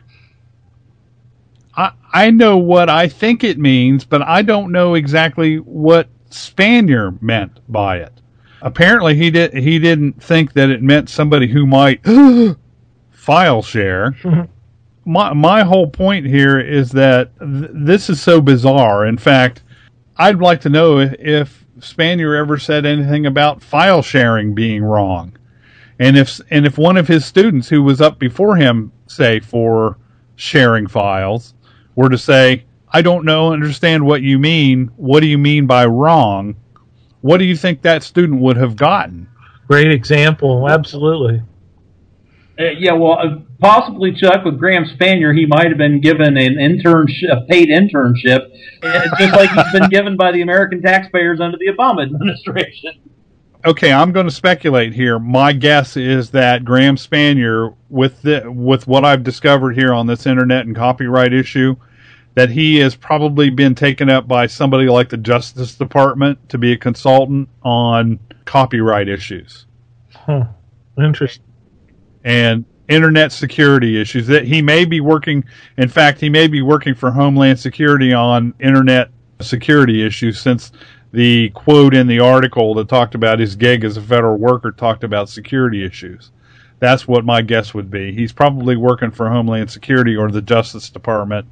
I, I know what I think it means, but I don't know exactly what Spanier meant by it. Apparently, he did. He didn't think that it meant somebody who might file share. my my whole point here is that th- this is so bizarre. In fact, I'd like to know if, if Spanier ever said anything about file sharing being wrong, and if and if one of his students who was up before him, say for sharing files, were to say, "I don't know, understand what you mean. What do you mean by wrong?" What do you think that student would have gotten? Great example, absolutely. Uh, yeah, well, uh, possibly, Chuck, with Graham Spanier, he might have been given an internship, a paid internship, uh, just like he's been given by the American taxpayers under the Obama administration. Okay, I'm going to speculate here. My guess is that Graham Spanier, with the, with what I've discovered here on this internet and copyright issue, that he has probably been taken up by somebody like the Justice Department to be a consultant on copyright issues. Huh. Interesting. And internet security issues. That he may be working, in fact, he may be working for Homeland Security on internet security issues, since the quote in the article that talked about his gig as a federal worker talked about security issues. That's what my guess would be. He's probably working for Homeland Security or the Justice Department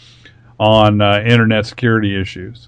on uh, internet security issues.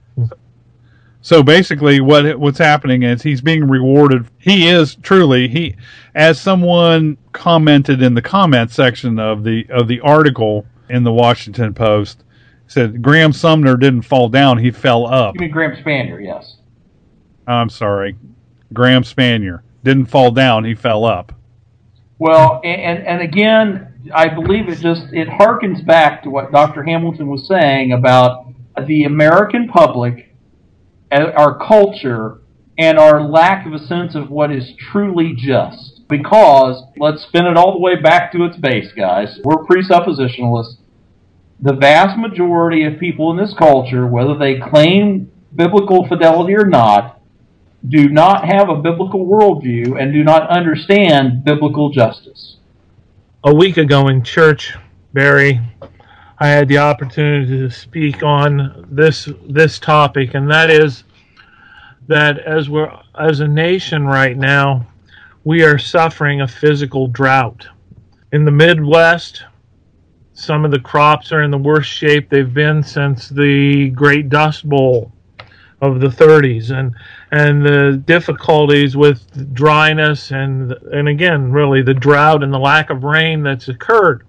So basically, what what's happening is he's being rewarded. He is truly he, as someone commented in the comment section of the of the article in the Washington Post, said Graham Sumner didn't fall down; he fell up. You mean Graham Spanier? Yes. I'm sorry, Graham Spanier didn't fall down; he fell up. Well, and and again, I believe it just it harkens back to what Doctor Hamilton was saying about the American public, our culture, and our lack of a sense of what is truly just. Because, let's spin it all the way back to its base, guys. We're presuppositionalists. The vast majority of people in this culture, whether they claim biblical fidelity or not, do not have a biblical worldview and do not understand biblical justice. A week ago in church, Barry, I had the opportunity to speak on this this topic, and that is that as we're as a nation right now, we are suffering a physical drought. In the Midwest, some of the crops are in the worst shape they've been since the Great Dust Bowl of the thirties, and and the difficulties with dryness and and again, really the drought and the lack of rain that's occurred.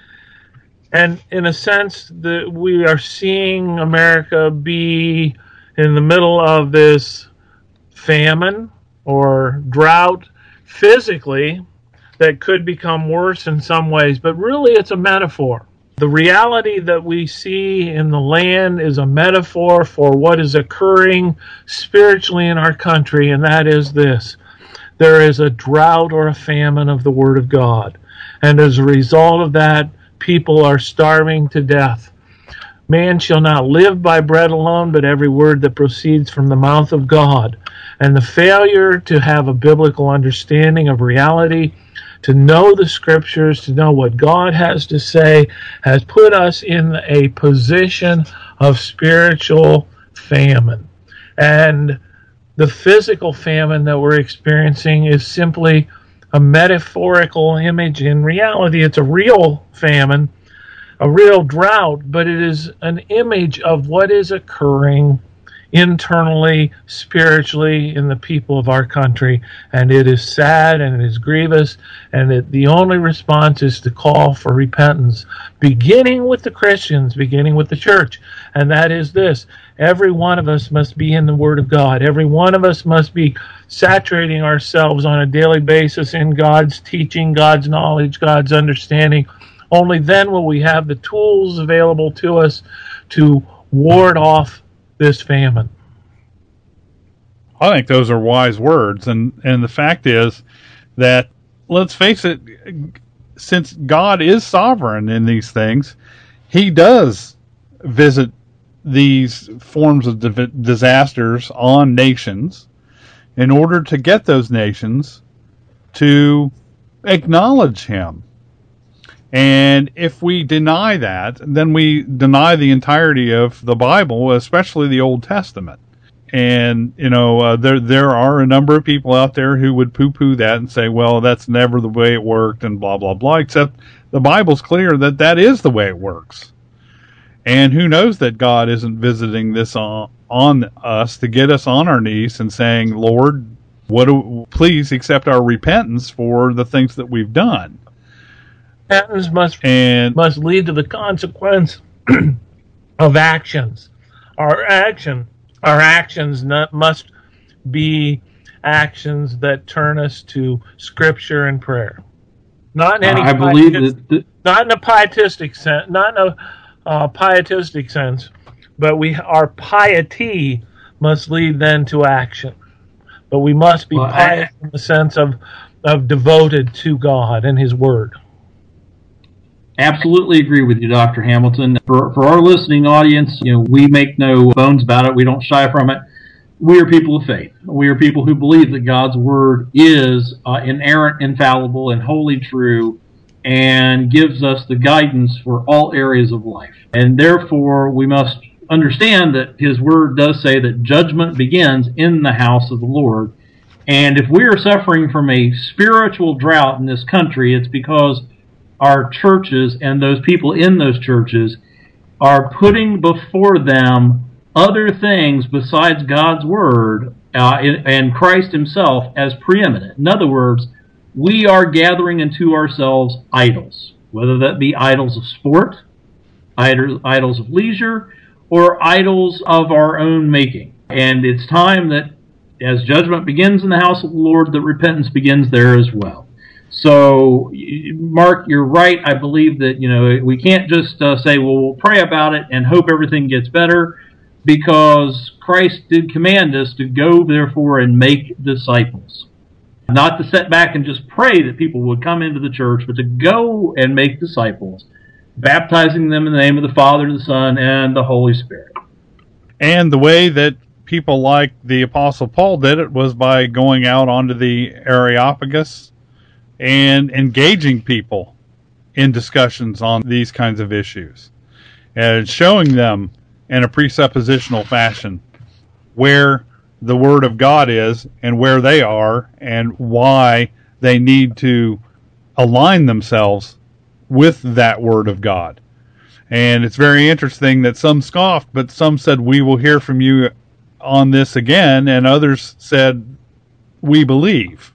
And in a sense, that we are seeing America be in the middle of this famine or drought physically that could become worse in some ways, but really it's a metaphor. The reality that we see in the land is a metaphor for what is occurring spiritually in our country, and that is this. There is a drought or a famine of the Word of God, and as a result of that, people are starving to death. Man shall not live by bread alone, but every word that proceeds from the mouth of God. And the failure to have a biblical understanding of reality, to know the Scriptures, to know what God has to say, has put us in a position of spiritual famine. And the physical famine that we're experiencing is simply a metaphorical image. In reality, it's a real famine, a real drought, but it is an image of what is occurring internally, spiritually, in the people of our country. And it is sad and it is grievous, and it, the only response is to call for repentance, beginning with the Christians, beginning with the church. And that is this: every one of us must be in the Word of God. Every one of us must be saturating ourselves on a daily basis in God's teaching, God's knowledge, God's understanding. Only then will we have the tools available to us to ward off this famine. I think those are wise words, and and the fact is that, let's face it, since God is sovereign in these things, He does visit these forms of disasters on nations in order to get those nations to acknowledge Him. And if we deny that, then we deny the entirety of the Bible, especially the Old Testament. And, you know, uh, there there are a number of people out there who would poo-poo that and say, well, that's never the way it worked and blah, blah, blah, except the Bible's clear that that is the way it works. And who knows that God isn't visiting this on, on us to get us on our knees and saying, Lord, what do, please accept our repentance for the things that we've done. Repentance must, and, must lead to the consequence of actions. Our action, our actions not, must be actions that turn us to Scripture and prayer. Not in any uh, I believe that th- not in a pietistic sense, not in a uh, pietistic sense, but we our piety must lead then to action. But we must be well, pious I, in the sense of of devoted to God and His Word. Absolutely agree with you, Doctor Hamilton. For for our listening audience, you know, we make no bones about it. We don't shy from it. We are people of faith. We are people who believe that God's Word is uh, inerrant, infallible, and wholly true, and gives us the guidance for all areas of life. And therefore, we must understand that His Word does say that judgment begins in the house of the Lord. And if we are suffering from a spiritual drought in this country, it's because our churches and those people in those churches are putting before them other things besides God's Word uh, and Christ Himself as preeminent. In other words, we are gathering into ourselves idols, whether that be idols of sport, idols of leisure, or idols of our own making. And it's time that as judgment begins in the house of the Lord, that repentance begins there as well. So, Mark, you're right. I believe that, you know, we can't just uh, say, well, we'll pray about it and hope everything gets better, because Christ did command us to go, therefore, and make disciples. Not to sit back and just pray that people would come into the church, but to go and make disciples, baptizing them in the name of the Father, the Son, and the Holy Spirit. And the way that people like the Apostle Paul did it was by going out onto the Areopagus and engaging people in discussions on these kinds of issues and showing them in a presuppositional fashion where the Word of God is and where they are and why they need to align themselves with that Word of God. And it's very interesting that some scoffed, but some said, we will hear from you on this again, and others said, we believe.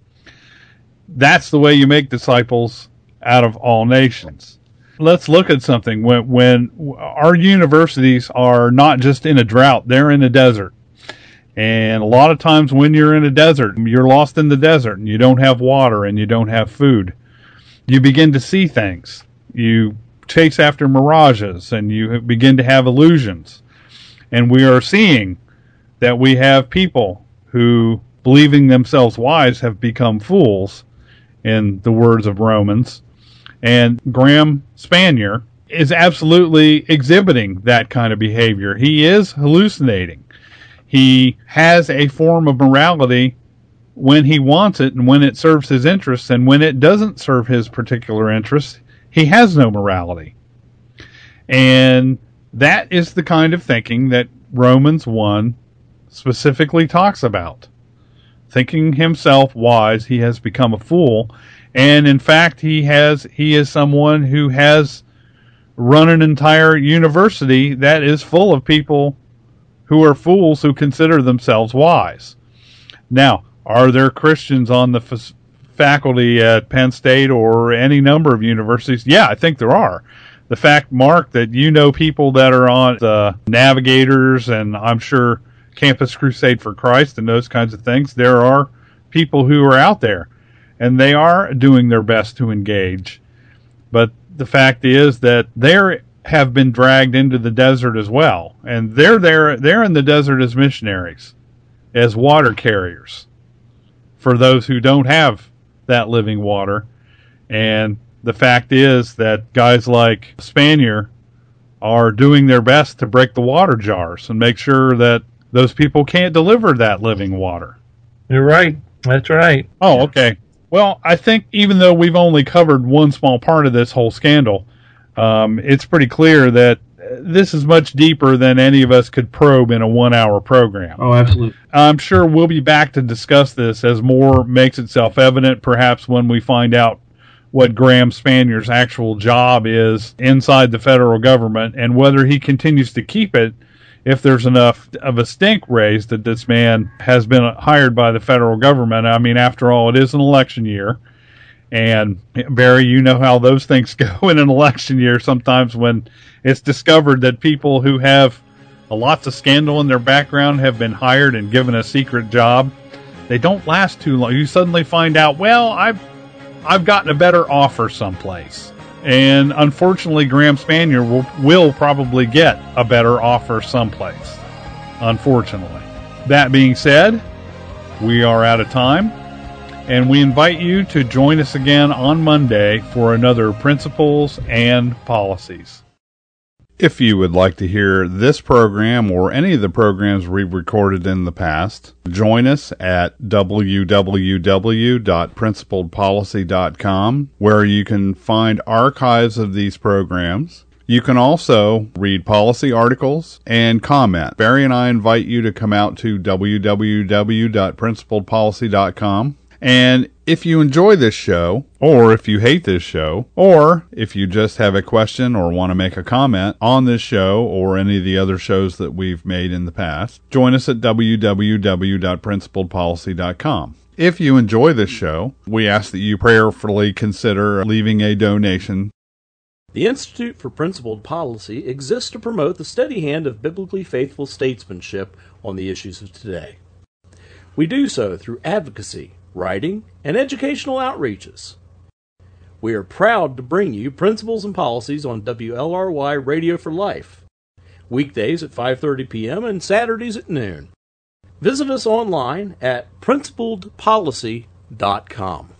That's the way you make disciples out of all nations. Let's look at something. When, when our universities are not just in a drought, they're in a desert. And a lot of times when you're in a desert, you're lost in the desert, and you don't have water, and you don't have food, you begin to see things. You chase after mirages, and you begin to have illusions. And we are seeing that we have people who, believing themselves wise, have become fools, in the words of Romans. And Graham Spanier is absolutely exhibiting that kind of behavior. He is hallucinating. He has a form of morality when he wants it and when it serves his interests, and when it doesn't serve his particular interests, he has no morality. And that is the kind of thinking that Romans one specifically talks about. Thinking himself wise, he has become a fool, and in fact, he has he is someone who has run an entire university that is full of people who are fools who consider themselves wise. Now, are there Christians on the f- faculty at Penn State or any number of universities? Yeah, I think there are. The fact, Mark, that you know people that are on the Navigators, and I'm sure Campus Crusade for Christ and those kinds of things, there are people who are out there, and they are doing their best to engage. But the fact is that they have been dragged into the desert as well, and they're there. They're in the desert as missionaries, as water carriers for those who don't have that living water. And the fact is that guys like Spanier are doing their best to break the water jars and make sure that those people can't deliver that living water. You're right. That's right. Oh, okay. Well, I think even though we've only covered one small part of this whole scandal, um, it's pretty clear that this is much deeper than any of us could probe in a one-hour program. Oh, absolutely. I'm sure we'll be back to discuss this as more makes itself evident, perhaps when we find out what Graham Spanier's actual job is inside the federal government and whether he continues to keep it if there's enough of a stink raised that this man has been hired by the federal government. I mean, after all, it is an election year. And, Barry, you know how those things go in an election year sometimes when it's discovered that people who have a lots of scandal in their background have been hired and given a secret job. They don't last too long. You suddenly find out, well, I've, I've gotten a better offer someplace. And unfortunately, Graham Spanier will, will probably get a better offer someplace. Unfortunately. That being said, we are out of time. And we invite you to join us again on Monday for another Principles and Policies. If you would like to hear this program or any of the programs we've recorded in the past, join us at w w w dot principled policy dot com, where you can find archives of these programs. You can also read policy articles and comment. Barry and I invite you to come out to w w w dot principled policy dot com. And if you enjoy this show, or if you hate this show, or if you just have a question or want to make a comment on this show or any of the other shows that we've made in the past, join us at w w w dot principled policy dot com. If you enjoy this show, we ask that you prayerfully consider leaving a donation The Institute for Principled Policy exists to promote the steady hand of biblically faithful statesmanship on the issues of today. We do so through advocacy, writing, and educational outreaches. We are proud to bring you Principles and Policies on W L R Y Radio for Life, weekdays at five thirty p.m. and Saturdays at noon. Visit us online at principled policy dot com.